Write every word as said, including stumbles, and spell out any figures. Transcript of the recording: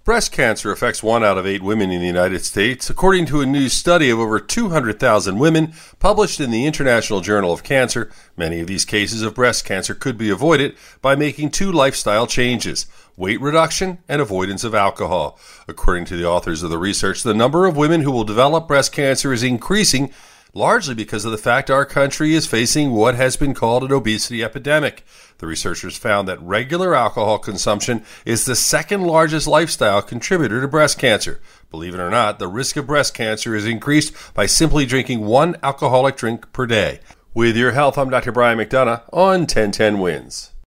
Breast cancer affects one out of eight women in the United States, according to a new study of over two hundred thousand women published in the International Journal of Cancer. Many of these cases of breast cancer could be avoided by making two lifestyle changes: weight reduction and avoidance of alcohol. According to the authors of the research, the number of women who will develop breast cancer is increasing, largely because of the fact our country is facing what has been called an obesity epidemic. The researchers found that regular alcohol consumption is the second largest lifestyle contributor to breast cancer. Believe it or not, the risk of breast cancer is increased by simply drinking one alcoholic drink per day. With your health, I'm Doctor Brian McDonough on ten ten Wins.